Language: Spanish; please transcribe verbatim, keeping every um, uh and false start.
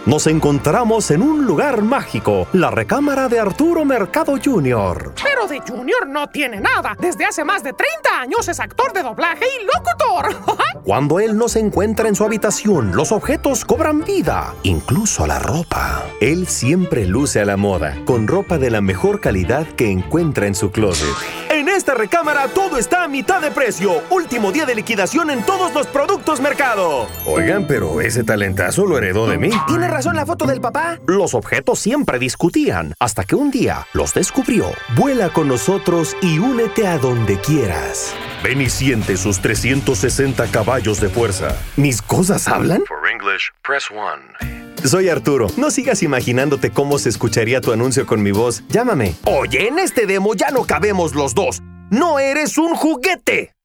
Nos encontramos en un lugar mágico, la recámara de Arturo Mercado junior Pero de Junior no tiene nada. Desde hace más de treinta años es actor de doblaje y locutor. Cuando él no se encuentra en su habitación, los objetos cobran vida, incluso la ropa. Él siempre luce a la moda, con ropa de la mejor calidad que encuentra en su closet. En esta recámara todo está a mitad de precio. Último día de liquidación en todos los productos Mercado. Oigan, pero ese talentazo lo heredó de mí. ¿Tiene razón la foto del papá? Los objetos siempre discutían, hasta que un día los descubrió. Vuela con nosotros y únete a donde quieras. Ven y siente sus trescientos sesenta caballos de fuerza. ¿Mis cosas hablan? For English, press one. Soy Arturo. No sigas imaginándote cómo se escucharía tu anuncio con mi voz. Llámame. Oye, en este demo ya no cabemos los dos. ¡No eres un juguete!